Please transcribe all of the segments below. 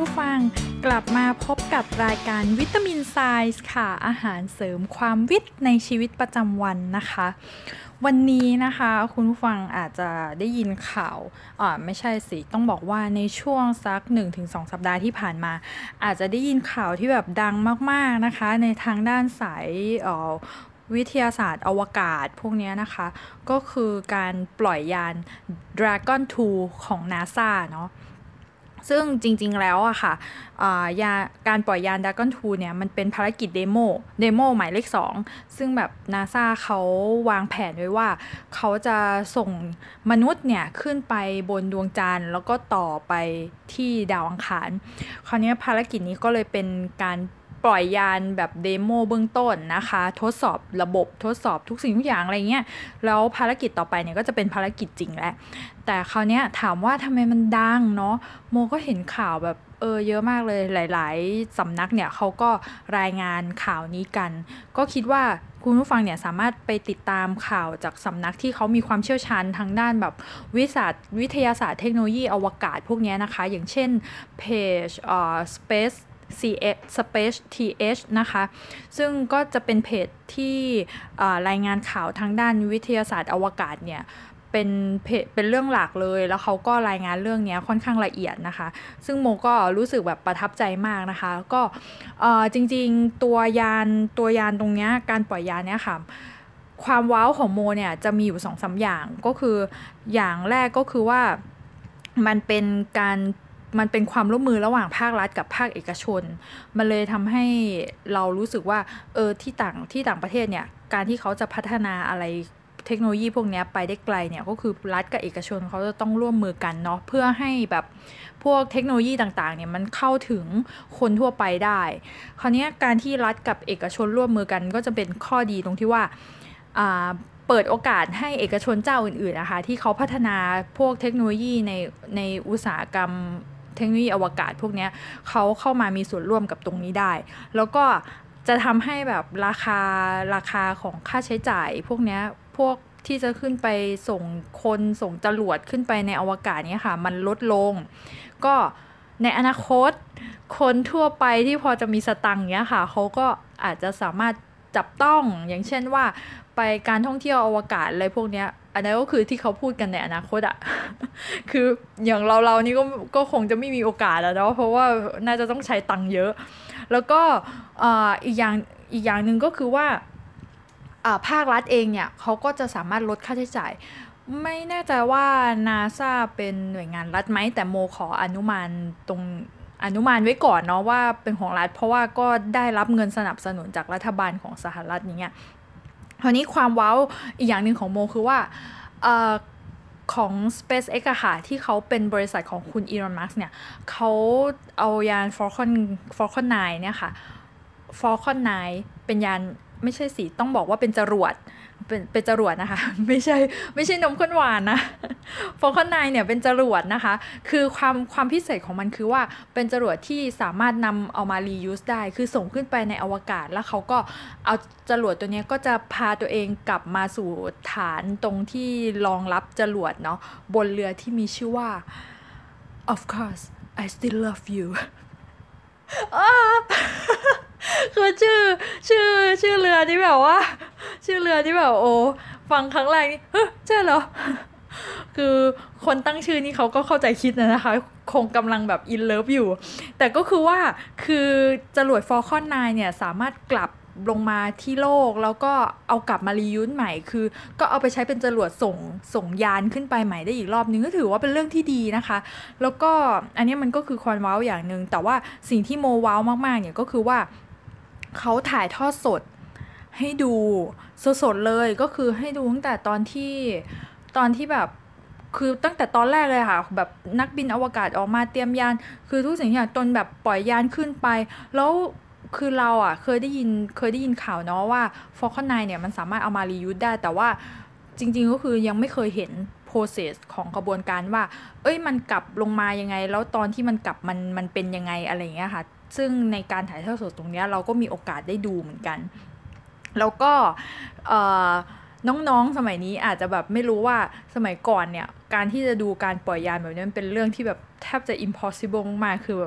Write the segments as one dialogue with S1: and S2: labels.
S1: ผู้ฟังกลับมาพบกับรายการวิตามินไซส์ค่ะอาหารเสริมความวิตในชีวิตประจำวันนะคะวันนี้นะคะคุณผู้ฟังอาจจะได้ยินข่าวไม่ใช่สิต้องบอกว่าในช่วงสัก 1-2 สัปดาห์ที่ผ่านมาอาจจะได้ยินข่าวที่แบบดังมากๆนะคะในทางด้านสายวิทยาศาสตร์อวกาศพวกนี้นะคะก็คือการปล่อยยาน Dragon 2 ของ NASA เนาะซึ่งจริงๆแล้วอะค่ะการปล่อยยาน Dragon 2 เนี่ยมันเป็นภารกิจเดโมหมายเลข 2ซึ่งแบบ NASA เขาวางแผนไว้ว่าเขาจะส่งมนุษย์เนี่ยขึ้นไปบนดวงจันทร์แล้วก็ต่อไปที่ดาวอังคารคราวนี้ภารกิจนี้ก็เลยเป็นการปล่อยยานแบบเดโมเบื้องต้นนะคะทดสอบระบบทดสอบทุกสิ่งทุกอย่างอะไรเงี้ยแล้วภารกิจต่อไปเนี่ยก็จะเป็นภารกิจจริงแล้วแต่คราวนี้ถามว่าทำไมมันดังเนาะโมก็เห็นข่าวแบบเยอะมากเลยหลายๆสำนักเนี่ยเขาก็รายงานข่าวนี้กันก็คิดว่าคุณผู้ฟังเนี่ยสามารถไปติดตามข่าวจากสำนักที่เขามีความเชี่ยวชาญทางด้านแบบวิทยาศาสตร์เทคโนโลยีอวกาศพวกนี้นะคะอย่างเช่นเพจSpace TH นะคะซึ่งก็จะเป็นเพจที่รายงานข่าวทางด้านวิทยาศาสตร์อวกาศเนี่ยเป็นเรื่องหลักเลยแล้วเขาก็รายงานเรื่องนี้ค่อนข้างละเอียดนะคะซึ่งโมก็รู้สึกแบบประทับใจมากนะคะก็จริงๆตัวยานตรงนี้การปล่อยยานเนี่ยค่ะความว้าวของโมเนี่ยจะมีอยู่ 2-3 อย่างก็คืออย่างแรกก็คือว่ามันเป็นความร่วมมือระหว่างภาครัฐกับภาคเอกชนมันเลยทำให้เรารู้สึกว่าที่ต่างประเทศเนี่ยการที่เขาจะพัฒนาอะไรเทคโนโลยีพวกนี้ไปได้ไกลเนี่ยก็คือรัฐกับเอกชนเขาจะต้องร่วมมือกันเนาะเพื่อให้แบบพวกเทคโนโลยีต่างๆเนี่ยมันเข้าถึงคนทั่วไปได้คราวนี้การที่รัฐกับเอกชนร่วมมือกันก็จะเป็นข้อดีตรงที่ว่าเปิดโอกาสให้เอกชนเจ้าอื่นๆนะคะที่เขาพัฒนาพวกเทคโนโลยีในอุตสาหกรรมเทคโนโลยีอวกาศพวกนี้เขาเข้ามามีส่วนร่วมกับตรงนี้ได้แล้วก็จะทำให้แบบราคาของค่าใช้จ่ายพวกนี้พวกที่จะขึ้นไปส่งจรวดขึ้นไปในอวกาศเนี่ยค่ะมันลดลงก็ในอนาคตคนทั่วไปที่พอจะมีสตังค์เนี้ยค่ะเขาก็อาจจะสามารถจับต้องอย่างเช่นว่าไปการท่องเที่ยวอวกาศอะไรพวกเนี้ยอันนั้นก็คือที่เขาพูดกันในอนาคตอะ คืออย่างเรานี่ก็คงจะไม่มีโอกาสแล้วเนาะเพราะว่าน่าจะต้องใช้ตังค์เยอะแล้วก็อีกอย่างหนึ่งก็คือว่าภาครัฐเองเนี่ยเขาก็จะสามารถลดค่าใช้จ่ายไม่แน่ใจว่า NASA เป็นหน่วยงานรัฐไหมแต่โมขออนุมานไว้ก่อนเนาะว่าเป็นของรัฐเพราะว่าก็ได้รับเงินสนับสนุนจากรัฐบาลของสหรัฐนี้คราวนี้ความว้าวอีกอย่างหนึ่งของโมคือว่าของ SpaceX อะค่ะที่เขาเป็นบริษัทของคุณอีลอนมัสก์เนี่ยเขาเอายาน Falcon 9 เนี่ยค่ะ Falcon 9 เป็นยานไม่ใช่สิต้องบอกว่าเป็นจรวดเป็นจรวดนะคะไม่ใช่นมข้นหวานนะ Falcon 9 เนี่ยเป็นจรวดนะคะคือความพิเศษของมันคือว่าเป็นจรวดที่สามารถนำเอามา reuse ได้คือส่งขึ้นไปในอวกาศแล้วเขาก็เอาจรวดตัวนี้ก็จะพาตัวเองกลับมาสู่ฐานตรงที่รองรับจรวดเนาะบนเรือที่มีชื่อว่า Of course I still love you คือชื่อเรือที่แบบว่าชื่อเรือที่แบบโอ้ฟังครั้งแรกนี่ใช่เหรอคือคนตั้งชื่อนี่เขาก็เข้าใจคิดนะคะคงกำลังแบบอินเลิฟอยู่แต่ก็คือว่าคือจรวด Falcon 9 เนี่ยสามารถกลับลงมาที่โลกแล้วก็เอากลับมารียูสใหม่คือก็เอาไปใช้เป็นจรวดส่งยานขึ้นไปใหม่ได้อีกรอบนึงก็ถือว่าเป็นเรื่องที่ดีนะคะแล้วก็อันนี้มันก็คือความว้าวอย่างนึงแต่ว่าสิ่งที่โมว้าวมากๆเนี่ยก็คือว่าเขาถ่ายทอดสดให้ดูสดๆเลยก็คือให้ดูตั้งแต่ตอนที่แบบคือตั้งแต่ตอนแรกเลยค่ะแบบนักบินอวกาศออกมาเตรียมยานคือทุกสิ่งอย่างจนแบบปล่อยยานขึ้นไปแล้วคือเราเคยได้ยินข่าวเนาะว่า Falcon 9 เนี่ยมันสามารถเอามา reuse ได้แต่ว่าจริงๆก็คือยังไม่เคยเห็น process ของกระบวนการว่ามันกลับลงมายังไงแล้วตอนที่มันกลับมันเป็นยังไงอะไรอย่างเงี้ยค่ะซึ่งในการถ่ายทอดสดตรงนี้เราก็มีโอกาสได้ดูเหมือนกันแล้วก็น้องๆสมัยนี้อาจจะแบบไม่รู้ว่าสมัยก่อนเนี่ยการที่จะดูการปล่อยยานแบบนี้มันเป็นเรื่องที่แบบแทบจะ impossible มากคือแบบ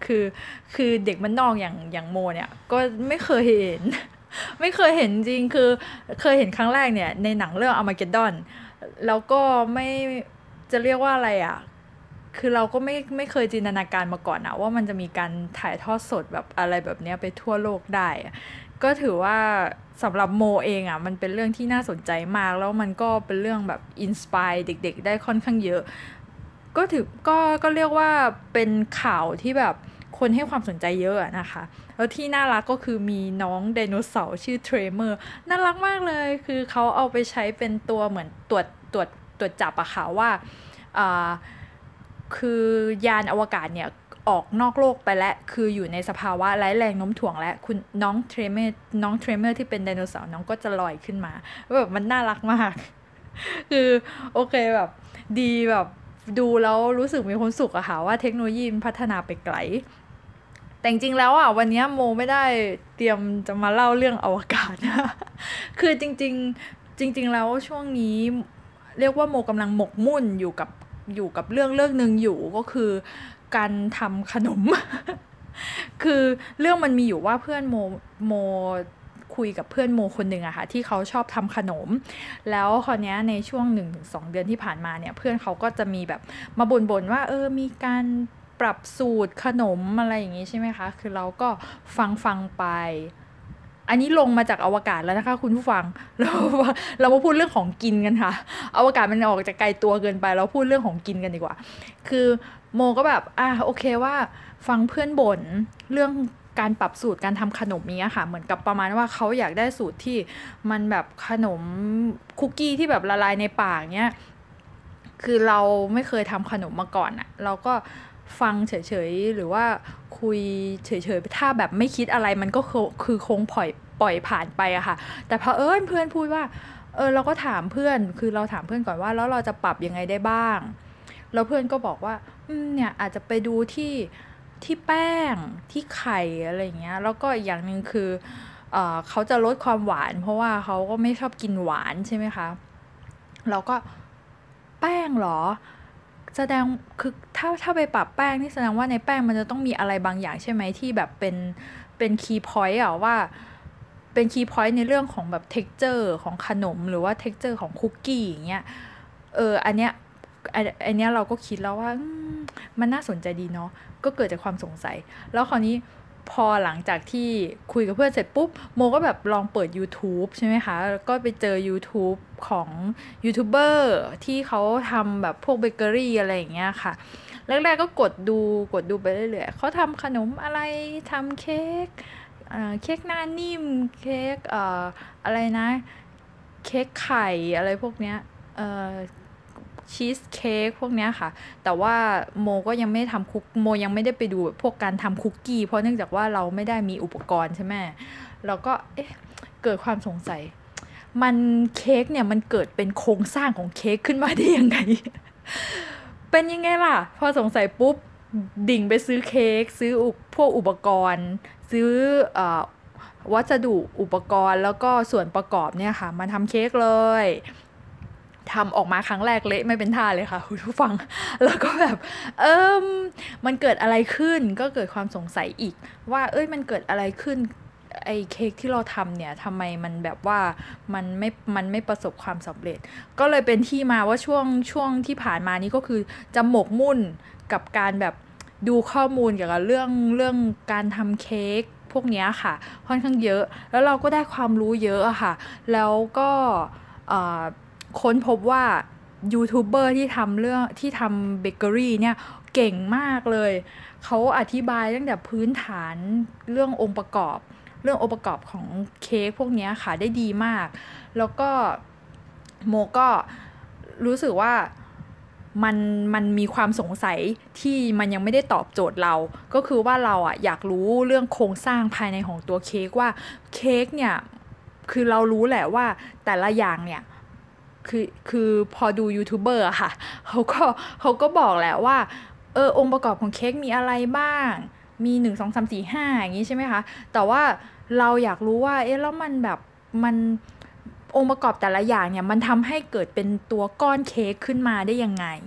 S1: คือคือเด็กมันนอกอย่างโมเนี่ยก็ไม่เคยเห็นไม่เคยเห็นจริงคือเคยเห็นครั้งแรกเนี่ยในหนังเรื่อง Armageddon แล้วก็ไม่จะเรียกว่าอะไรอ่ะคือเราก็ไม่เคยจินตนาการมาก่อนอะว่ามันจะมีการถ่ายทอดสดแบบอะไรแบบเนี้ยไปทั่วโลกได้อะก็ถือว่าสำหรับโมเองอะมันเป็นเรื่องที่น่าสนใจมากแล้วมันก็เป็นเรื่องแบบอินสปายเด็กๆได้ค่อนข้างเยอะ ก็ถือก็เรียกว่าเป็นข่าวที่แบบคนให้ความสนใจเยอะอะนะคะแล้วที่น่ารักก็คือมีน้องไดโนเสาร์ชื่อเทรเมอร์น่ารักมากเลยคือเขาเอาไปใช้เป็นตัวเหมือนตรวจจับอะค่ะว่าอ่าคือยานอวกาศเนี่ยออกนอกโลกไปแล้วคืออยู่ในสภาวะไร้แรงโน้มถ่วงและคุณน้องเทรเมอร์ที่เป็นไดโนเสาร์น้องก็จะลอยขึ้นมาแบบมันน่ารักมากคือโอเคแบบดีแบบดูแล้วรู้สึกมีความสุขอะค่ะว่าเทคโนโลยีมันพัฒนาไปไกลแต่จริงๆแล้วอะวันนี้โมไม่ได้เตรียมจะมาเล่าเรื่องอวกาศนะคือจริงๆแล้วช่วงนี้เรียกว่าโมกำลังหมกมุ่นอยู่กับเรื่องหนึ่งอยู่ก็คือการทำขนม คือเรื่องมันมีอยู่ว่าเพื่อนโมคุยกับเพื่อนโมคนหนึ่งอะค่ะที่เขาชอบทำขนมแล้วคราวนี้ในช่วง1-2 เดือนที่ผ่านมาเนี่ยเพื่อนเขาก็จะมีแบบมาบ่นๆว่ามีการปรับสูตรขนมอะไรอย่างงี้ใช่ไหมคะคือเราก็ฟังไปอันนี้ลงมาจากอวกาศแล้วนะคะคุณผู้ฟังเรามาพูดเรื่องของกินกันค่ะอวกาศมันออกจากไกลตัวเกินไปเราพูดเรื่องของกินกันดีกว่าคือโมก็แบบโอเคว่าฟังเพื่อนบ่นเรื่องการปรับสูตรการทำขนมนี้ค่ะเหมือนกับประมาณว่าเขาอยากได้สูตรที่มันแบบขนมคุกกี้ที่แบบละลายในปากเนี้ยคือเราไม่เคยทำขนมมาก่อนอะเราก็ฟังเฉยๆหรือว่าคุยเฉยๆถ้าแบบไม่คิดอะไรมันก็คือคงปล่อยผ่านไปอะค่ะแต่พอเพื่อนพูดว่าเราก็ถามเพื่อนคือเราถามเพื่อนก่อนว่าแล้วเราจะปรับยังไงได้บ้างแล้วเพื่อนก็บอกว่าเนี่ยอาจจะไปดูที่แป้งที่ไข่อะไรอย่างเงี้ยแล้วก็อีกอย่างหนึ่งคือเขาจะลดความหวานเพราะว่าเขาก็ไม่ชอบกินหวานใช่ไหมคะเราก็แป้งเหรอแสดงคือถ้าไปปรับแป้งนี่แสดงว่าในแป้งมันจะต้องมีอะไรบางอย่างใช่ไหมที่แบบเป็นคีย์พอยต์อะว่าเป็นคีย์พอยต์ในเรื่องของแบบ texture ของขนมหรือว่า texture ของคุกกี้อย่างเงี้ยอันเนี้ยอันเนี้ยเราก็คิดแล้วว่ามันน่าสนใจดีเนาะ ก็เกิดจากความสงสัย แล้วคราวนี้พอหลังจากที่คุยกับเพื่อนเสร็จปุ๊บโมก็แบบลองเปิด YouTube ใช่ไหมคะแล้วก็ไปเจอ YouTube ของยูทูบเบอร์ที่เขาทำแบบพวกเบเกอรี่อะไรอย่างเงี้ยค่ะแรกๆก็กดดูไปเรื่อยๆเขาทำขนมอะไรทำเค้กเค้กหน้านิ่มเค้กอะไรนะเค้กไข่อะไรพวกเนี้ยเอ่อ ชีสเค้กพวกเนี้ยค่ะแต่ว่าโมก็ยังไม่ได้ทำโมยังไม่ได้ไปดูพวกการทำคุกกี้เพราะเนื่องจากว่าเราไม่ได้มีอุปกรณ์ใช่ไหมเราก็เกิดความสงสัยมันเค้กเนี่ยมันเกิดเป็นโครงสร้างของเค้กขึ้นมาได้ยังไงเป็นยังไงล่ะพอสงสัยปุ๊บดิ่งไปซื้อเค้กซื้อพวกอุปกรณ์ซื้อวัสดุอุปกรณ์แล้วก็ส่วนประกอบเนี่ยค่ะมาทำเค้กเลยทำออกมาครั้งแรกเละไม่เป็นท่าเลยค่ะคุณผู้ฟังแล้วก็แบบเอิมมันเกิดอะไรขึ้นก็เกิดความสงสัยอีกว่ามันเกิดอะไรขึ้นไอ้เค้กที่เราทำเนี่ยทำไมมันแบบว่ามันไม่ประสบความสำเร็จก็เลยเป็นที่มาว่าช่วงที่ผ่านมานี้ก็คือจะหมกมุ่นกับการแบบดูข้อมูลเกี่ยวกับเรื่องการทำเค้กพวกนี้ค่ะค่อนข้างเยอะแล้วเราก็ได้ความรู้เยอะอะค่ะแล้วก็ค้นพบว่ายูทูบเบอร์ที่ทำเบเกอรี่เนี่ยเก่งมากเลยเขาอธิบายตั้งแต่พื้นฐานเรื่ององค์ประกอบของเค้กพวกนี้ค่ะได้ดีมากแล้วก็โมก็รู้สึกว่ามันมีความสงสัยที่มันยังไม่ได้ตอบโจทย์เราก็คือว่าเราอะอยากรู้เรื่องโครงสร้างภายในของตัวเค้กว่าเค้กเนี่ยคือเรารู้แหละว่าแต่ละอย่างเนี่ยคือพอดูยูทูบเบอร์อะค่ะเขาก็บอกแหละว่าองค์ประกอบของเค้กมีอะไรบ้างมี1 2 3 4 5อย่างนี้ใช่ไหมคะแต่ว่าเราอยากรู้ว่าแล้วมันแบบมันองค์ประกอบแต่ละอย่างเนี่ยมันทำให้เกิดเป็นตัวก้อนเค้กขึ้นมาได้ยังไง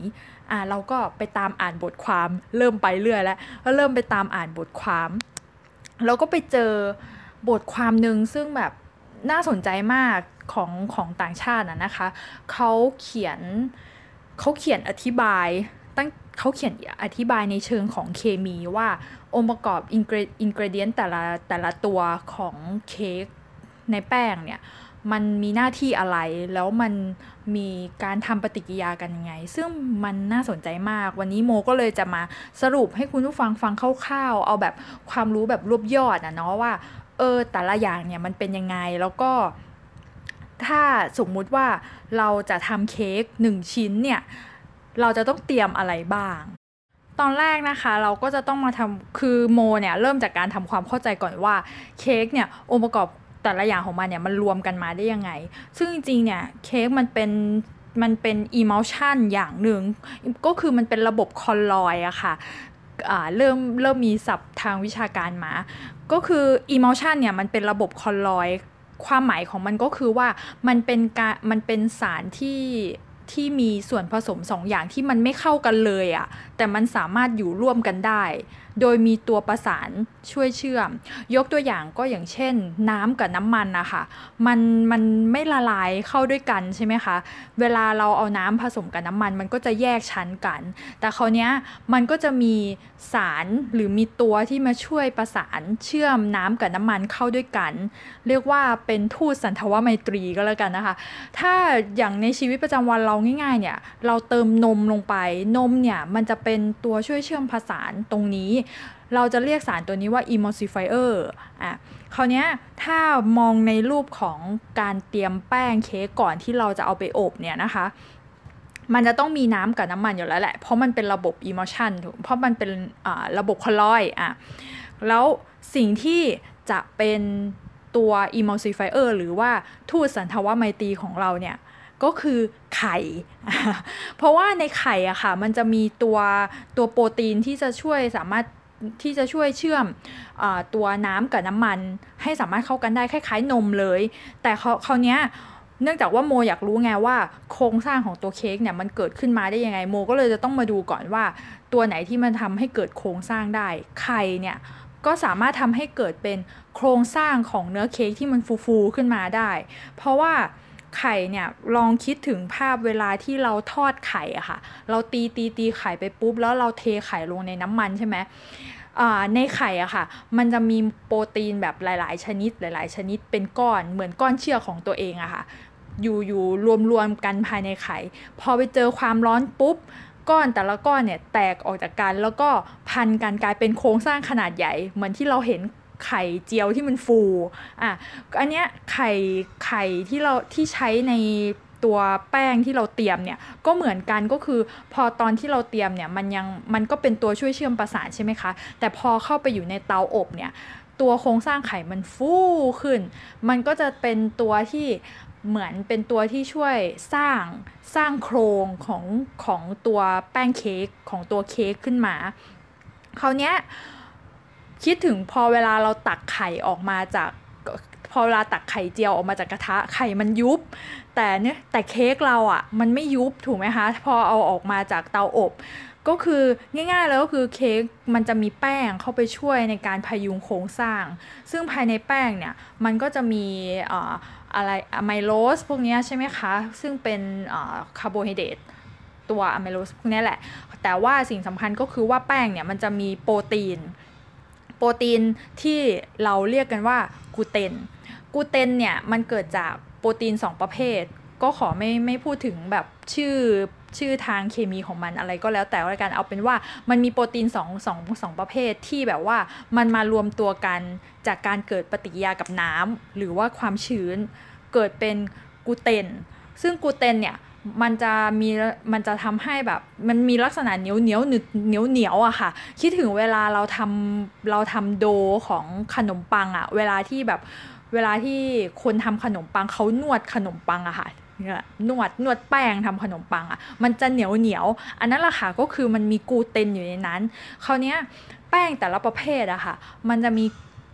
S1: เราก็ไปตามอ่านบทความเริ่มไปเรื่อยแล้วก็เริ่มไปตามอ่านบทความแล้วก็ไปเจอบทความนึงซึ่งแบบน่าสนใจมากของต่างชาตินะคะเขาเขียนอธิบายเขาเขียนอธิบายในเชิงของเคมีว่าองค์ประกอบอินกรีเดียนแต่ละตัวของเค้กในแป้งเนี่ยมันมีหน้าที่อะไรแล้วมันมีการทำปฏิกิริยากันยังไงซึ่งมันน่าสนใจมากวันนี้โมก็เลยจะมาสรุปให้คุณผู้ฟังฟังคร่าวๆเอาแบบความรู้แบบรวบยอดเนาะว่าแต่ละอย่างเนี่ยมันเป็นยังไงแล้วก็ถ้าสมมุติว่าเราจะทำเค้ก1ชิ้นเนี่ยเราจะต้องเตรียมอะไรบ้างตอนแรกนะคะเราก็จะต้องมาทำคือโมเนี่ยเริ่มจากการทำความเข้าใจก่อนว่าเค้กเนี่ยองค์ประกอบแต่ละอย่างของมันเนี่ยมันรวมกันมาได้ยังไงซึ่งจริงๆเนี่ยเค้กมันเป็นemulsion อย่างหนึ่งก็คือมันเป็นระบบคอลลอยอะค่ะเริ่มมีศัพท์ทางวิชาการมาก็คือ emulsion เนี่ยมันเป็นระบบคอลลอยความหมายของมันก็คือว่ามันเป็นสารที่มีส่วนผสม2อย่างที่มันไม่เข้ากันเลยอะแต่มันสามารถอยู่ร่วมกันได้โดยมีตัวประสานช่วยเชื่อมยกตัวอย่างก็อย่างเช่นน้ำกับน้ำมันนะคะมันไม่ละลายเข้าด้วยกันใช่ไหมคะเวลาเราเอาน้ำผสมกับน้ำมันก็จะแยกชั้นกันแต่คราวนี้มันก็จะมีสารหรือมีตัวที่มาช่วยประสานเชื่อมน้ำกับน้ำมันเข้าด้วยกันเรียกว่าเป็นทูตสันทวไมตรีก็แล้วกันนะคะถ้าอย่างในชีวิตประจำวันเราง่ายๆเนี่ยเราเติมนมลงไปนมเนี่ยมันจะเป็นตัวช่วยเชื่อมประสานตรงนี้เราจะเรียกสารตัวนี้ว่า emulsifier คราวนี้ถ้ามองในรูปของการเตรียมแป้งเค้กก่อนที่เราจะเอาไปอบเนี่ยนะคะมันจะต้องมีน้ำกับน้ำมันอยู่แล้วแหละเพราะมันเป็นระบบ emulsion เพราะมันเป็นระบบคอลลอยแล้วสิ่งที่จะเป็นตัว emulsifier หรือว่าทูตสันทวไมตรีของเราเนี่ยก็คือไข่เพราะว่าในไข่อะค่ะมันจะมีตัวโปรตีนที่จะช่วยสามารถที่จะช่วยเชื่อมตัวน้ำกับน้ำมันให้สามารถเข้ากันได้คล้ายๆนมเลยแต่คราวนี้เนื่องจากว่าโมอยากรู้ไงว่าโครงสร้างของตัวเค้กเนี่ยมันเกิดขึ้นมาได้ยังไงโมก็เลยจะต้องมาดูก่อนว่าตัวไหนที่มันทำให้เกิดโครงสร้างได้ไข่เนี่ยก็สามารถทำให้เกิดเป็นโครงสร้างของเนื้อเค้กที่มันฟูๆขึ้นมาได้เพราะว่าไข่เนี่ยลองคิดถึงภาพเวลาที่เราทอดไข่อะค่ะเราตีไข่ไปปุ๊บแล้วเราเทไข่ลงในน้ำมันใช่ไหมในไข่อะค่ะมันจะมีโปรตีนแบบหลายๆชนิดเป็นก้อนเหมือนก้อนเชือกของตัวเองอะค่ะอยู่รวมกันภายในไข่พอไปเจอความร้อนปุ๊บก้อนแต่ละก้อนเนี่ยแตกออกจากกันแล้วก็พันกันกลายเป็นโครงสร้างขนาดใหญ่เหมือนที่เราเห็นไข่เจียวที่มันฟูอันเนี้ยไข่ที่ใช้ในตัวแป้งที่เราเตรียมเนี่ยก็เหมือนกันก็คือพอตอนที่เราเตรียมเนี่ยมันก็เป็นตัวช่วยเชื่อมประสานใช่ไหมคะแต่พอเข้าไปอยู่ในเตาอบเนี่ยตัวโครงสร้างไข่มันฟูขึ้นมันก็จะเป็นตัวที่เหมือนเป็นตัวที่ช่วยสร้างโครงของตัวแป้งเค้กของตัวเค้กขึ้นมาคราวเนี้ยคิดถึงพอเวลาเราตักไข่ออกมาจากพอเวลาตักไข่เจียวออกมาจากกระทะไข่มันยุบแต่เค้กเราอ่ะมันไม่ยุบถูกไหมคะพอเอาออกมาจากเตาอบก็คือง่ายๆแล้วก็คือเค้กมันจะมีแป้งเข้าไปช่วยในการพยุงโครงสร้างซึ่งภายในแป้งเนี่ยมันก็จะมีอะไรอะไมโลสพวกนี้ใช่ไหมคะซึ่งเป็นคาร์โบไฮเดรตตัวอะไมโลสพวกนี้แหละแต่ว่าสิ่งสำคัญก็คือว่าแป้งเนี่ยมันจะมีโปรตีนที่เราเรียกกันว่ากูเตนเนี่ยมันเกิดจากโปรตีน2ประเภทก็ขอไม่พูดถึงแบบชื่อทางเคมีของมันอะไรก็แล้วแต่ละกันเอาเป็นว่ามันมีโปรตีน2ประเภทที่แบบว่ามันมารวมตัวกันจากการเกิดปฏิกิริยากับน้ำหรือว่าความชื้นเกิดเป็นกูเตนซึ่งกูเตนเนี่ยมันจะทำให้แบบมันมีลักษณะเหนียวอะค่ะคิดถึงเวลาเราทำโดของขนมปังอะเวลาที่คนทำขนมปังเขานวดขนมปังอะค่ะนวดแป้งทำขนมปังอะมันจะเหนียวอันนั้นแหละค่ะก็คือมันมีกลูเตนอยู่ในนั้นคราวนี้แป้งแต่ละประเภทอะค่ะมันจะมี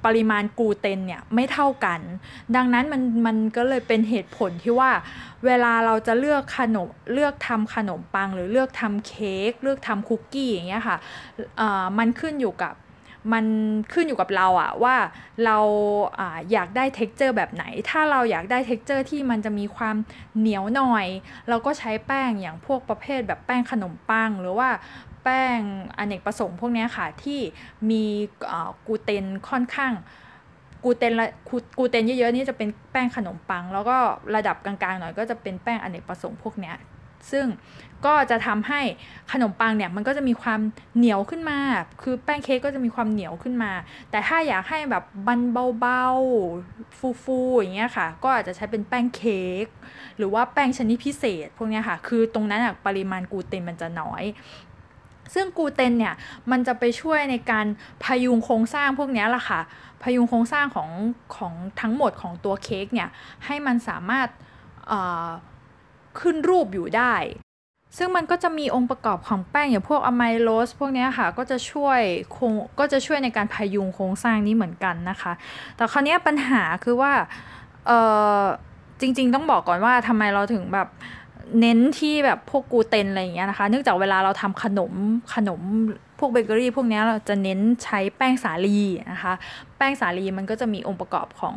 S1: ปริมาณกลูเตนเนี่ยไม่เท่ากันดังนั้นมันก็เลยเป็นเหตุผลที่ว่าเวลาเราจะเลือกทำขนมปังหรือเลือกทำเค้กเลือกทำคุกกี้อย่างเงี้ยค่ะมันขึ้นอยู่กับเราอะว่าเราอยากได้ texture แบบไหนถ้าเราอยากได้ texture ที่มันจะมีความเหนียวหน่อยเราก็ใช้แป้งอย่างพวกประเภทแบบแป้งขนมปังหรือว่าแป้งอเนกประสงค์พวกนี้ค่ะที่มีกลูเตนค่อนข้างกลูเตนเยอะๆนี่จะเป็นแป้งขนมปังแล้วก็ระดับกลางๆหน่อยก็จะเป็นแป้งอเนกประสงค์พวกนี้ซึ่งก็จะทำให้ขนมปังเนี่ยมันก็จะมีความเหนียวขึ้นมาคือแป้งเค้กก็จะมีความเหนียวขึ้นมาแต่ถ้าอยากให้แบบมันเบาๆฟูๆอย่างเงี้ยค่ะก็อาจจะใช้เป็นแป้งเค้กหรือว่าแป้งชนิดพิเศษพวกนี้ค่ะคือตรงนั้นปริมาณกลูเตนมันจะน้อยซึ่งกลูเตนเนี่ยมันจะไปช่วยในการพยุงโครงสร้างพวกนี้แหละค่ะพยุงโครงสร้างของทั้งหมดของตัวเค้กเนี่ยให้มันสามารถขึ้นรูปอยู่ได้ซึ่งมันก็จะมีองค์ประกอบของแป้งอย่างพวกอะไมโลสพวกนี้ค่ะก็จะช่วยในการพยุงโครงสร้างนี้เหมือนกันนะคะแต่คราวนี้ปัญหาคือว่าจริงๆต้องบอกก่อนว่าทำไมเราถึงแบบเน้นที่แบบพวกกลูเตนอะไรอย่างเงี้ยนะคะเนื่องจากเวลาเราทำขนมพวกเบเกอรี่พวกนี้เราจะเน้นใช้แป้งสาลีนะคะแป้งสาลีมันก็จะมีองค์ประกอบของ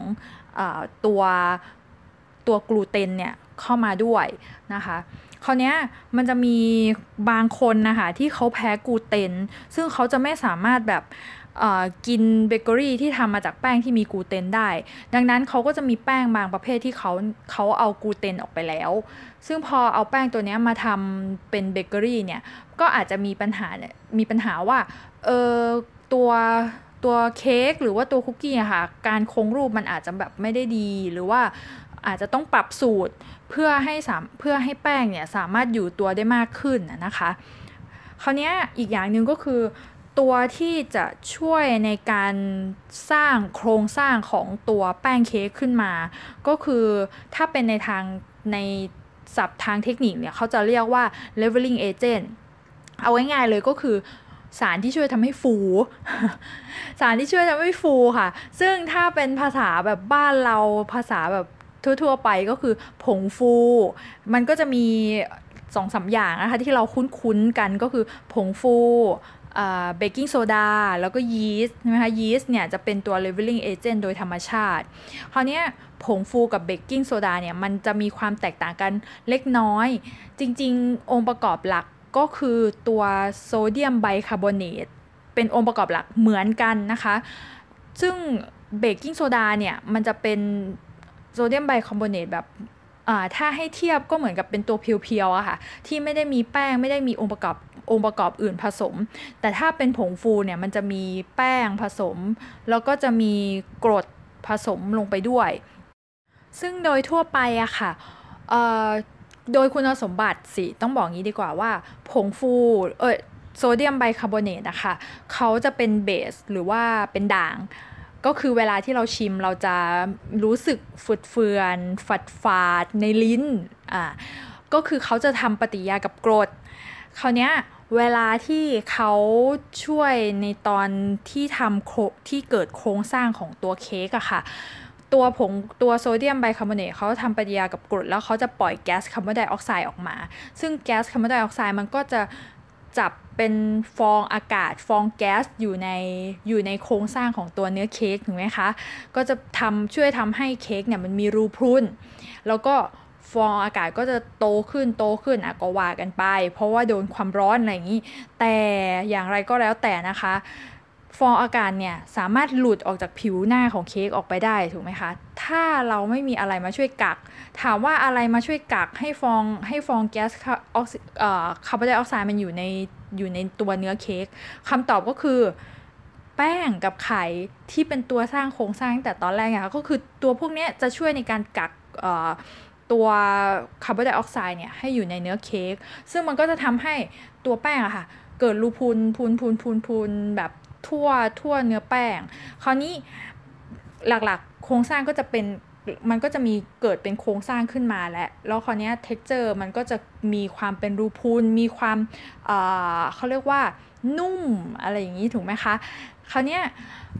S1: ตัวกลูเตนเนี่ยเข้ามาด้วยนะคะคราวนี้มันจะมีบางคนนะคะที่เขาแพ้กลูเตนซึ่งเขาจะไม่สามารถแบบกินเบเกอรี่ที่ทำมาจากแป้งที่มีกลูเตนได้ดังนั้นเขาก็จะมีแป้งบางประเภทที่เขาเอากลูเตนออกไปแล้วซึ่งพอเอาแป้งตัวนี้มาทำเป็นเบเกอรี่เนี่ยก็อาจจะมีปัญหาว่าตัวเค้กหรือว่าตัวคุกกี้อะค่ะการคงรูปมันอาจจะแบบไม่ได้ดีหรือว่าอาจจะต้องปรับสูตรเพื่อให้แป้งเนี่ยสามารถอยู่ตัวได้มากขึ้นนะคะคราวนี้อีกอย่างหนึ่งก็คือตัวที่จะช่วยในการสร้างโครงสร้างของตัวแป้งเค้กขึ้นมาก็คือถ้าเป็นในศัพท์ทางเทคนิคเนี่ยเขาจะเรียกว่า leveling agent เอาง่ายๆเลยก็คือสารที่ช่วยทำให้ฟู สารที่ช่วยทำให้ฟูค่ะซึ่งถ้าเป็นภาษาแบบบ้านเราภาษาแบบทั่วๆไปก็คือผงฟูมันก็จะมี2-3อย่างนะคะที่เราคุ้นๆกันก็คือผงฟูเบกกิ้งโซดาแล้วก็ยีสต์ใช่ไหมคะยีสต์เนี่ยจะเป็นตัว leveling agent โดยธรรมชาติคราวนี้ผงฟูกับเบกกิ้งโซดาเนี่ยมันจะมีความแตกต่างกันเล็กน้อยจริงๆองค์ประกอบหลักก็คือตัวโซเดียมไบคาร์บอเนตเป็นองค์ประกอบหลักเหมือนกันนะคะซึ่งเบกกิ้งโซดาเนี่ยมันจะเป็นโซเดียมไบคาร์บอเนตแบบถ้าให้เทียบก็เหมือนกับเป็นตัวเพียวๆอะค่ะที่ไม่ได้มีแป้งไม่ได้มีองค์ประกอบอื่นผสมแต่ถ้าเป็นผงฟูเนี่ยมันจะมีแป้งผสมแล้วก็จะมีกรดผสมลงไปด้วยซึ่งโดยทั่วไปอะค่ะโดยคุณสมบัติต้องบอกงี้ดีกว่าว่าผงฟูโซเดียมไบคาร์บอเนตนะคะเขาจะเป็นเบสหรือว่าเป็นด่างก็คือเวลาที่เราชิมเราจะรู้สึกเฟื่อนฝาดในลิ้นก็คือเขาจะทำปฏิกิริยากับกรดคราวนี้เวลาที่เขาช่วยในตอนที่ที่เกิดโครงสร้างของตัวเค้กอะค่ะตัวโซเดียมไบคาร์บอเนตเขาทำปฏิกิริยากับกรดแล้วเขาจะปล่อยแก๊สคาร์บอนไดออกไซด์ออกมาซึ่งแก๊สคาร์บอนไดออกไซด์มันก็จะจับเป็นฟองอากาศฟองแก๊สอยู่ในโครงสร้างของตัวเนื้อเค้กถูกไหมคะก็จะช่วยทำให้เค้กเนี่ยมันมีรูพรุนแล้วก็ฟองอากาศก็จะโตขึ้นก็ว่ากันไปเพราะว่าโดนความร้อนอะไรอย่างนี้แต่อย่างไรก็แล้วแต่นะคะฟองอากาศเนี่ยสามารถหลุดออกจากผิวหน้าของเค้กออกไปได้ถูกไหมคะถ้าเราไม่มีอะไรมาช่วยกักถามว่าอะไรมาช่วยกักให้ฟองแก๊สคาร์บอนไดออกไซด์มันอยู่ในตัวเนื้อเค้กคำตอบก็คือแป้งกับไข่ที่เป็นตัวสร้างโครงสร้างแต่ตอนแรกอะก็คือตัวพวกนี้จะช่วยในการกักตัวคาร์บอนไดออกไซด์เนี่ยให้อยู่ในเนื้อเค้กซึ่งมันก็จะทำให้ตัวแป้งอะค่ะเกิดรูพูนแบบทั่วเนื้อแป้งคราวนี้หลักๆโครงสร้างก็จะเป็นมันก็จะมีเกิดเป็นโครงสร้างขึ้นมาแล้วคราวนี้ texture มันก็จะมีความเป็นรูพูนมีความเขาเรียกว่านุ่มอะไรอย่างนี้ถูกไหมคะคราวนี้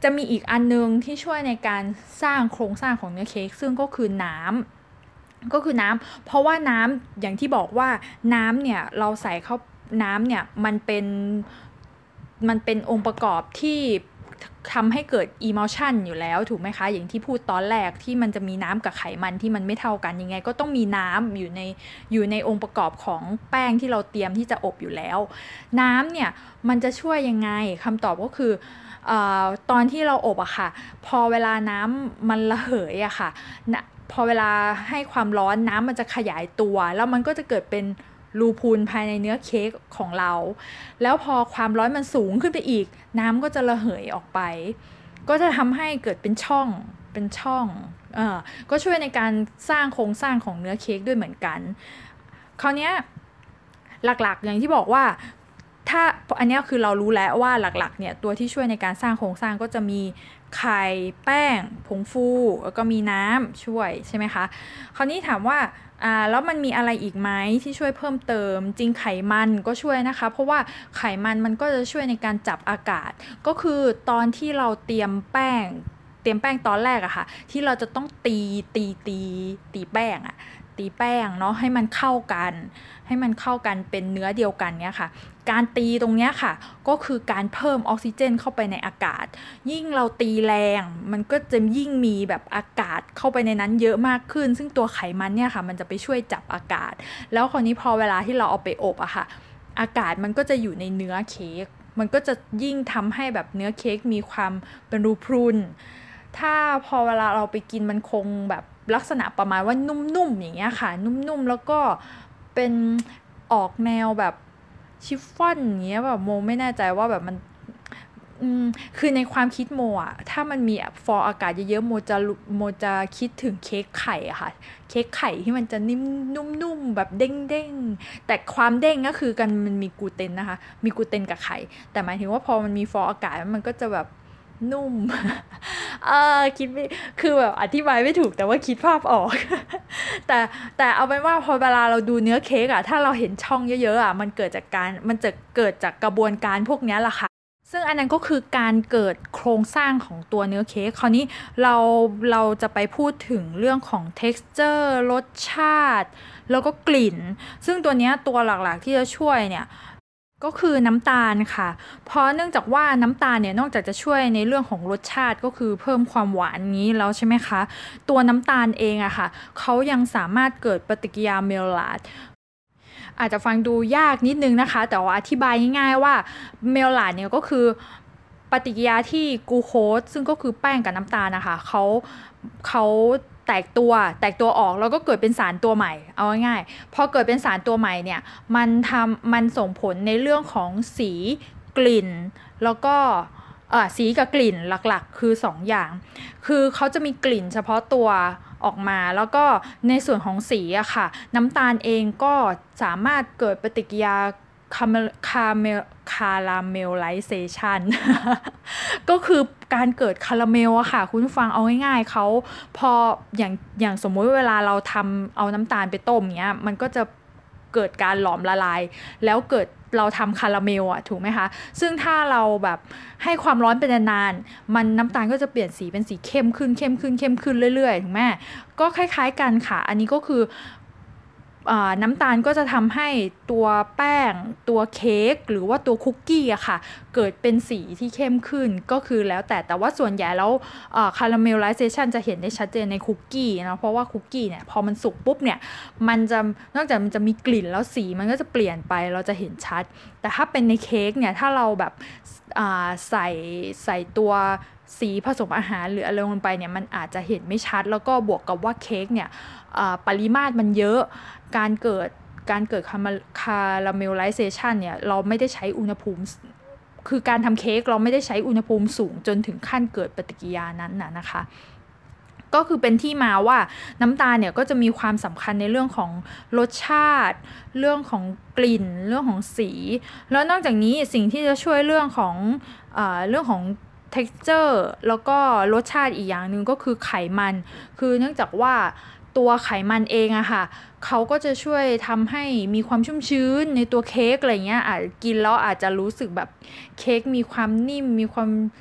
S1: จะมีอีกอันนึงที่ช่วยในการสร้างโครงสร้างของเนื้อเค้กซึ่งก็คือน้ำเพราะว่าน้ำอย่างที่บอกว่าน้ำเนี่ยเราใส่เข้าน้ำเนี่ยมันเป็นองค์ประกอบที่ทำให้เกิด emulsion อยู่แล้วถูกไหมคะอย่างที่พูดตอนแรกที่มันจะมีน้ำกับไขมันที่มันไม่เท่ากันยังไงก็ต้องมีน้ำอยู่ในองค์ประกอบของแป้งที่เราเตรียมที่จะอบอยู่แล้วน้ำเนี่ยมันจะช่วยยังไงคำตอบก็คือตอนที่เราอบอะค่ะพอเวลาน้ำมันระเหยอะค่ะพอเวลาให้ความร้อนน้ำมันจะขยายตัวแล้วมันก็จะเกิดเป็นรูพูนภายในเนื้อเค้กของเราแล้วพอความร้อนมันสูงขึ้นไปอีกน้ำก็จะระเหยออกไปก็จะทำให้เกิดเป็นช่องก็ช่วยในการสร้างโครงสร้างของเนื้อเค้กด้วยเหมือนกันคราวนี้หลักๆอย่างที่บอกว่าถ้าอันนี้คือเรารู้แล้วว่าหลักๆเนี่ยตัวที่ช่วยในการสร้างโครงสร้างก็จะมีไข่แป้งผงฟูแล้วก็มีน้ำช่วยใช่ไหมคะคราวนี้ถามว่าแล้วมันมีอะไรอีกไหมที่ช่วยเพิ่มเติมจริงไขมันก็ช่วยนะคะเพราะว่าไขมันก็จะช่วยในการจับอากาศก็คือตอนที่เราเตรียมแป้งตอนแรกอะค่ะที่เราจะต้องตีแป้งอะตีแป้งเนาะให้มันเข้ากันเป็นเนื้อเดียวกันเนี้ยค่ะการตีตรงเนี้ยค่ะก็คือการเพิ่มออกซิเจนเข้าไปในอากาศยิ่งเราตีแรงมันก็จะยิ่งมีแบบอากาศเข้าไปในนั้นเยอะมากขึ้นซึ่งตัวไขมันเนี่ยค่ะมันจะไปช่วยจับอากาศแล้วคราวนี้พอเวลาที่เราเอาไปอบอะค่ะอากาศมันก็จะอยู่ในเนื้อเค้กมันก็จะยิ่งทำให้แบบเนื้อเค้กมีความเป็นรูพรุนถ้าพอเวลาเราไปกินมันคงแบบลักษณะประมาณว่านุ่มๆอย่างเงี้ยค่ะนุ่มๆแล้วก็เป็นออกแนวแบบชิฟฟ่อนอย่างเงี้ยแบบโมไม่แน่ใจว่าแบบมันคือในความคิดโมอ่ะถ้ามันมีฟองอากาศเยอะๆโมจะคิดถึงเค้กไข่อะค่ะเค้กไข่ที่มันจะนิ่มนุ่มๆแบบเด้งๆแต่ความเด้งก็คือกันมันมีกลูเตนนะคะมีกลูเตนกับไข่แต่หมายถึงว่าพอมันมีฟองอากาศมันก็จะแบบนุ่มคิดไม่คือแบบอธิบายไม่ถูกแต่ว่าคิดภาพออกแต่เอาเป็นว่าพอเวลาเราดูเนื้อเค้กอะถ้าเราเห็นช่องเยอะๆอะมันจะเกิดจากกระบวนการพวกนี้แหละค่ะซึ่งอันนั้นก็คือการเกิดโครงสร้างของตัวเนื้อเค้กคราวนี้เราจะไปพูดถึงเรื่องของ texture รสชาติแล้วก็กลิ่นซึ่งตัวนี้ตัวหลักๆที่จะช่วยเนี่ยก็คือน้ำตาลค่ะเพราะเนื่องจากว่าน้ำตาลเนี่ยนอกจากจะช่วยในเรื่องของรสชาติก็คือเพิ่มความหวานนี้แล้วใช่ไหมคะตัวน้ำตาลเองอะค่ะเขายังสามารถเกิดปฏิกิริยาเมลลาร์ดอาจจะฟังดูยากนิดนึงนะคะแต่ว่าอธิบายง่ายๆว่าเมลลาร์ดเนี่ยก็คือปฏิกิริยาที่กลูโคสซึ่งก็คือแป้งกับน้ำตาลนะคะเขาแตกตัวออกแล้วก็เกิดเป็นสารตัวใหม่เอาง่ายๆพอเกิดเป็นสารตัวใหม่เนี่ยมันส่งผลในเรื่องของสีกลิ่นแล้วก็สีกับกลิ่นหลักๆคือ2 อย่างคือเขาจะมีกลิ่นเฉพาะตัวออกมาแล้วก็ในส่วนของสีอะค่ะน้ำตาลเองก็สามารถเกิดปฏิกิริยาคาราเมลไลเซชัน ก็คือการเกิดคาราเมลอะค่ะคุณผู้ฟังเอาง่ายๆเขาพออย่างสมมติเวลาเราทำเอาน้ำตาลไปต้มเงี้ยมันก็จะเกิดการหลอมละลายแล้วเกิดเราทำคาราเมลอะถูกไหมคะซึ่งถ้าเราแบบให้ความร้อนเป็นนานๆมันน้ำตาลก็จะเปลี่ยนสีเป็นสีเข้มขึ้นเรื่อยๆถูกไหมก็คล้ายๆกันค่ะอันนี้ก็คือน้ำตาลก็จะทำให้ตัวแป้งตัวเค้กหรือว่าตัวคุกกี้อะค่ะเกิดเป็นสีที่เข้มขึ้นก็คือแล้วแต่ว่าส่วนใหญ่แล้วคาราเมลไลเซชันจะเห็นได้ชัดเจนในคุกกี้นะเพราะว่าคุกกี้เนี่ยพอมันสุกปุ๊บเนี่ยมันจะนอกจากมันจะมีกลิ่นแล้วสีมันก็จะเปลี่ยนไปเราจะเห็นชัดแต่ถ้าเป็นในเค้กเนี่ยถ้าเราแบบใส่ตัวสีผสมอาหารหรืออะไรลงไปเนี่ยมันอาจจะเห็นไม่ชัดแล้วก็บวกกับว่าเค้กเนี่ยปริมาตรมันเยอะการเกิดคาราเมลไลเซชันเนี่ยเราไม่ได้ใช้อุณหภูมิคือการทำเค้กเราไม่ได้ใช้อุณหภูมิสูงจนถึงขั้นเกิดปฏิกิริยานั้นนะคะก็คือเป็นที่มาว่าน้ำตาลเนี่ยก็จะมีความสำคัญในเรื่องของรสชาติเรื่องของกลิ่นเรื่องของสีแล้วนอกจากนี้สิ่งที่จะช่วยเรื่องของtexture แล้วก็รสชาติอีกอย่างหนึ่งก็คือไขมันคือเนื่องจากว่าตัวไขมันเองอะค่ะเขาก็จะช่วยทำให้มีความชุ่มชื้นในตัวเค้กอะไรเงี้ยกินแล้วอาจจะรู้สึกแบบเค้กมีความนิ่มมีความ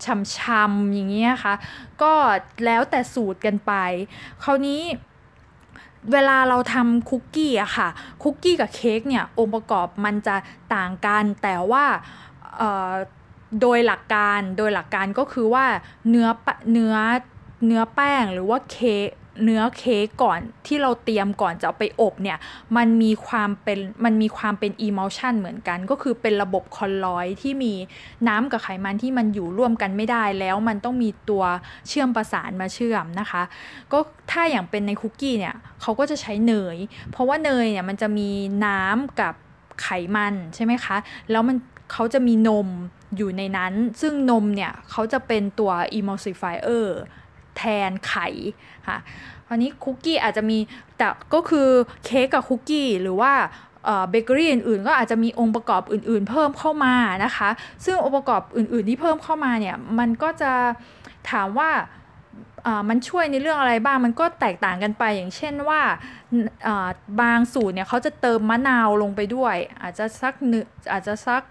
S1: ช่ำๆอย่างเงี้ยค่ะก็แล้วแต่สูตรกันไปคราวนี้เวลาเราทำคุกกี้อะค่ะคุกกี้กับเค้กเนี่ยองค์ประกอบมันจะต่างกันแต่ว่าเอ่อโดยหลักการก็คือว่าเนื้อปะเนื้อเนื้อแป้งหรือว่าเนื้อเค้กก่อนที่เราเตรียมก่อนจะเอาไปอบเนี่ยมันมีความเป็น emulsion เหมือนกันก็คือเป็นระบบคอลลอยด์ที่มีน้ำกับไขมันที่มันอยู่ร่วมกันไม่ได้แล้วมันต้องมีตัวเชื่อมประสานมาเชื่อมนะคะก็ถ้าอย่างเป็นในคุกกี้เนี่ยเขาก็จะใช้เนยเพราะว่าเนยเนี่ยมันจะมีน้ำกับไขมันใช่ไหมคะแล้วเขาจะมีนมอยู่ในนั้นซึ่งนมเนี่ยเขาจะเป็นตัว emulsifier แทนไข่ค่ะคราวนี้คุกกี้อาจจะมีแต่ก็คือเค้กกับคุกกี้หรือว่าเบเกอรี่อื่นๆก็อาจจะมีองค์ประกอบอื่นๆเพิ่มเข้ามานะคะซึ่งองค์ประกอบอื่นๆที่เพิ่มเข้ามาเนี่ยมันก็จะถามว่ามันช่วยในเรื่องอะไรบ้างมันก็แตกต่างกันไปอย่างเช่นว่าบางสูตรเนี่ยเขาจะเติมมะนาวลงไปด้วยอาจจะสัก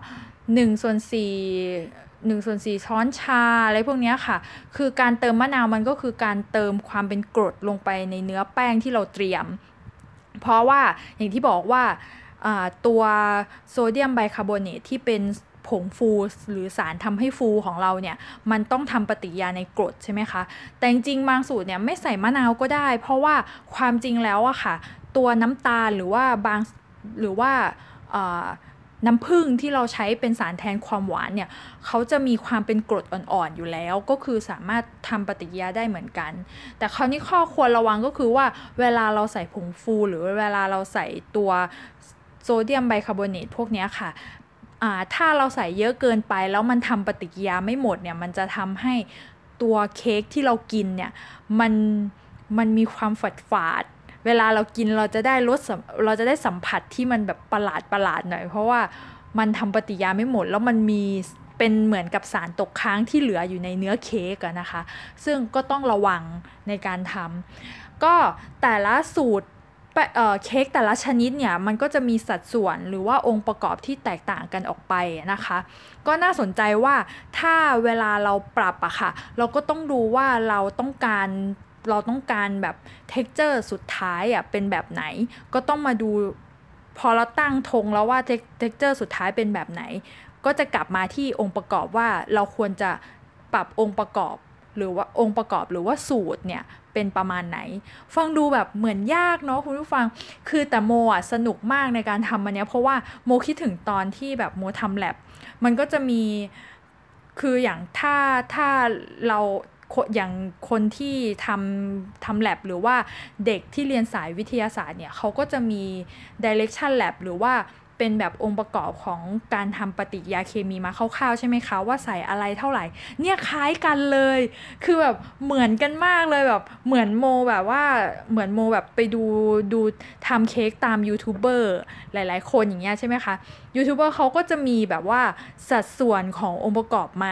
S1: 1/4ช้อนชาอะไรพวกนี้ค่ะคือการเติมมะนาวมันก็คือการเติมความเป็นกรดลงไปในเนื้อแป้งที่เราเตรียมเพราะว่าอย่างที่บอกว่าตัวโซเดียมไบคาร์บอเนตที่เป็นผงฟูหรือสารทำให้ฟูของเราเนี่ยมันต้องทำปฏิกิริยาในกรดใช่ไหมคะแต่จริงๆบางสูตรเนี่ยไม่ใส่มะนาวก็ได้เพราะว่าความจริงแล้วอะค่ะตัวน้ำตาลหรือว่าน้ำผึ้งที่เราใช้เป็นสารแทนความหวานเนี่ยเขาจะมีความเป็นกรดอ่อนๆอยู่แล้วก็คือสามารถทำปฏิกิริยาได้เหมือนกันแต่คราวนี้ข้อควรระวังก็คือว่าเวลาเราใส่ผงฟูหรือเวลาเราใส่ตัวโซเดียมไบคาร์บอเนตพวกนี้ค่ะถ้าเราใส่เยอะเกินไปแล้วมันทำปฏิกิริยาไม่หมดเนี่ยมันจะทำให้ตัวเค้กที่เรากินเนี่ยมันมีความฝาดเวลาเรากินเราจะได้สัมผัสที่มันแบบประหลาดหน่อยเพราะว่ามันทำปฏิกิริยาไม่หมดแล้วมันมีเป็นเหมือนกับสารตกค้างที่เหลืออยู่ในเนื้อเค้กนะคะซึ่งก็ต้องระวังในการทำก็แต่ละสูตรเค้กแต่ละชนิดเนี่ยมันก็จะมีสัดส่วนหรือว่าองค์ประกอบที่แตกต่างกันออกไปนะคะก็น่าสนใจว่าถ้าเวลาเราปรับอะค่ะเราก็ต้องดูว่าเราต้องการแบบ texture สุดท้ายอะเป็นแบบไหนก็ต้องมาดูพอเราตั้งธงแล้วว่า texture สุดท้ายเป็นแบบไหนก็จะกลับมาที่องค์ประกอบว่าเราควรจะปรับองค์ประกอบหรือว่าสูตรเนี่ยเป็นประมาณไหนฟังดูแบบเหมือนยากเนาะคุณผู้ฟังคือแต่โมอ่ะสนุกมากในการทำอันเนี้ยเพราะว่าโมคิดถึงตอนที่แบบโมทำแลบมันก็จะมีคืออย่างถ้าเราอย่างคนที่ทำ lab หรือว่าเด็กที่เรียนสายวิทยาศาสตร์เนี่ยเขาก็จะมี direction lab หรือว่าเป็นแบบองค์ประกอบของการทำปฏิกิริยาเคมีมาคร่าวๆใช่ไหมคะว่าใส่อะไรเท่าไหร่เนี่ยคล้ายกันเลยคือแบบเหมือนกันมากเลยแบบเหมือนโมแบบไปดูทำเค้กตามยูทูบเบอร์หลายๆคนอย่างเงี้ยใช่ไหมคะยูทูบเบอร์เขาก็จะมีแบบว่าสัดส่วนขององค์ประกอบมา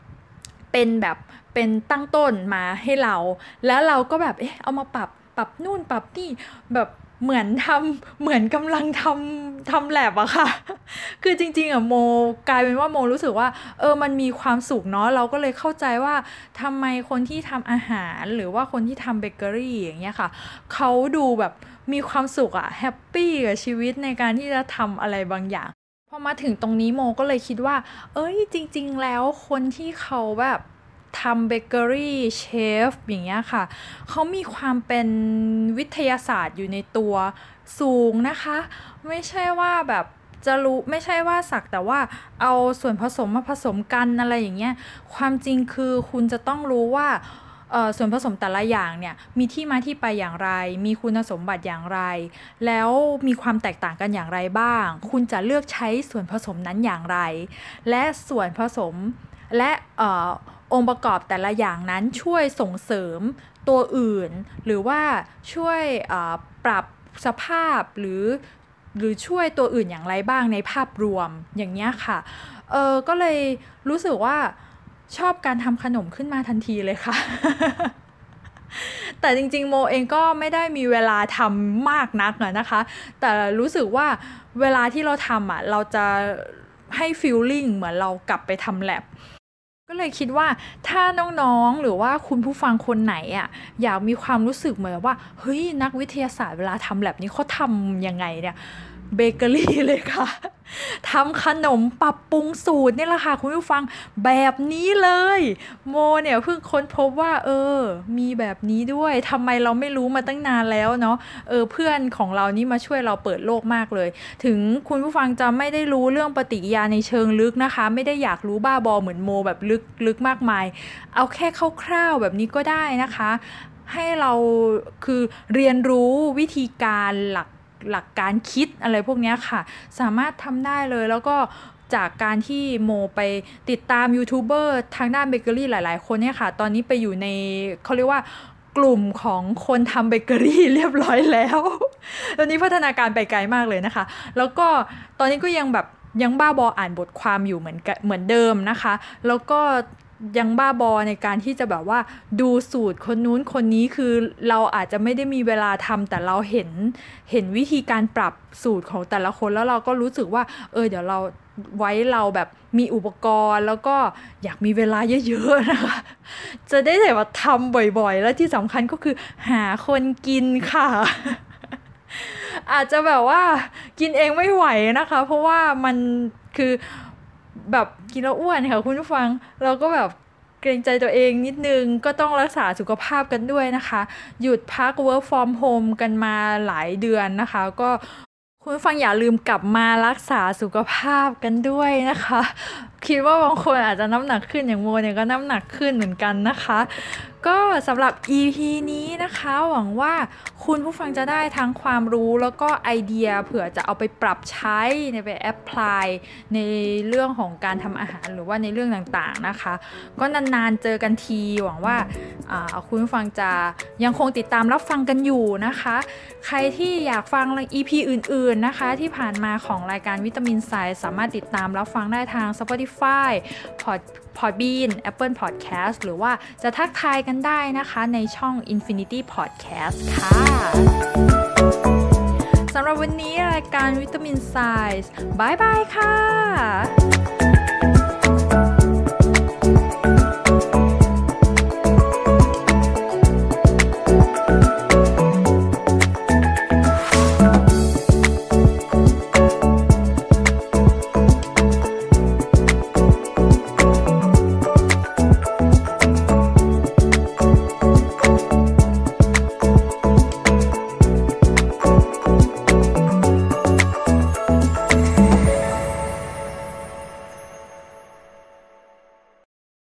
S1: เป็นตั้งต้นมาให้เราแล้วเราก็แบบเอามาปรับนู่นปรับนี่แบบเหมือนกำลังทำแลบอะค่ะคือจริงๆอะโมกลายเป็นว่าโมรู้สึกว่ามันมีความสุขเนาะเราก็เลยเข้าใจว่าทำไมคนที่ทำอาหารหรือว่าคนที่ทำเบเกอรี่อย่างเงี้ยค่ะเขาดูแบบมีความสุขอะแฮปปี้กับชีวิตในการที่จะทำอะไรบางอย่างพอมาถึงตรงนี้โมก็เลยคิดว่าจริงๆแล้วคนที่เขาแบบทำเบเกอรี่เชฟอย่างเงี้ยค่ะเขามีความเป็นวิทยาศาสตร์อยู่ในตัวสูงนะคะไม่ใช่ว่าแบบจะรู้ไม่ใช่ว่าสักแต่ว่าเอาส่วนผสมมาผสมกันอะไรอย่างเงี้ยความจริงคือคุณจะต้องรู้ว่าส่วนผสมแต่ละอย่างเนี่ยมีที่มาที่ไปอย่างไรมีคุณสมบัติอย่างไรแล้วมีความแตกต่างกันอย่างไรบ้างคุณจะเลือกใช้ส่วนผสมนั้นอย่างไรและส่วนผสมและองค์ประกอบแต่ละอย่างนั้นช่วยส่งเสริมตัวอื่นหรือว่าช่วยปรับสภาพหรือช่วยตัวอื่นอย่างไรบ้างในภาพรวมอย่างเงี้ยค่ะก็เลยรู้สึกว่าชอบการทำขนมขึ้นมาทันทีเลยค่ะ แต่จริงๆโมเองก็ไม่ได้มีเวลาทำมากนักนะคะแต่รู้สึกว่าเวลาที่เราทำเราจะให้ฟีลลิ่งเหมือนเรากลับไปทำแลบก็เลยคิดว่าถ้าน้องๆหรือว่าคุณผู้ฟังคนไหนอยากมีความรู้สึกเหมือนว่าเฮ้ยนักวิทยาศาสตร์เวลาทำแบบนี้เขาทำยังไงเนี่ยเบเกอรี่เลยค่ะทำขนมปรับปรุงสูตรนี่แหละค่ะคุณผู้ฟังแบบนี้เลยโมเนี่ยเพิ่งค้นพบว่ามีแบบนี้ด้วยทำไมเราไม่รู้มาตั้งนานแล้วเนาะเพื่อนของเรานี่มาช่วยเราเปิดโลกมากเลยถึงคุณผู้ฟังจะไม่ได้รู้เรื่องปฏิกิริยาในเชิงลึกนะคะไม่ได้อยากรู้บ้าบอเหมือนโมแบบลึกมากมายเอาแค่คร่าวๆแบบนี้ก็ได้นะคะให้เราคือเรียนรู้วิธีการหลักการคิดอะไรพวกนี้ค่ะสามารถทำได้เลยแล้วก็จากการที่โมไปติดตามยูทูบเบอร์ทางด้านเบเกอรี่หลายๆคนเนี่ยค่ะตอนนี้ไปอยู่ในเขาเรียกว่ากลุ่มของคนทำเบเกอรี่เรียบร้อยแล้วตอนนี้พัฒนาการไปไกลมากเลยนะคะแล้วก็ตอนนี้ก็ยังบ้าบออ่านบทความอยู่เหมือนเดิมนะคะแล้วก็ยังบ้าบอในการที่จะแบบว่าดูสูตรคนนู้นคนนี้คือเราอาจจะไม่ได้มีเวลาทำแต่เราเห็นวิธีการปรับสูตรของแต่ละคนแล้วเราก็รู้สึกว่าเดี๋ยวเราแบบมีอุปกรณ์แล้วก็อยากมีเวลาเยอะๆนะคะจะได้แต่ว่าทำบ่อยๆแล้วที่สำคัญก็คือหาคนกินค่ะอาจจะแบบว่ากินเองไม่ไหวนะคะเพราะว่ามันคือแบบกินแล้วอ้วนค่ะคุณผู้ฟังเราก็แบบเกรงใจตัวเองนิดนึงก็ต้องรักษาสุขภาพกันด้วยนะคะหยุดพัก work from home กันมาหลายเดือนนะคะก็คุณผู้ฟังอย่าลืมกลับมารักษาสุขภาพกันด้วยนะคะคิดว่าบางคนอาจจะน้ำหนักขึ้นอย่างโมเนี่ยก็น้ำหนักขึ้นเหมือนกันนะคะก็สำหรับ EP นี้นะคะหวังว่าคุณผู้ฟังจะได้ทั้งความรู้แล้วก็ไอเดียเผื่อจะเอาไปปรับใช้ไปแอพพลายในเรื่องของการทำอาหารหรือว่าในเรื่องต่างๆนะคะก็นานๆเจอกันทีหวังว่าคุณผู้ฟังจะยังคงติดตามรับฟังกันอยู่นะคะใครที่อยากฟัง EP อื่นๆนะคะที่ผ่านมาของรายการวิตามินไซส์สามารถติดตามรับฟังได้ทาง Spotify Podbean Apple Podcast หรือว่าจะทักทายกันได้นะคะในช่อง Infinity Podcast ค่ะสำหรับวันนี้รายการวิตามินไซส์บายบายค่ะ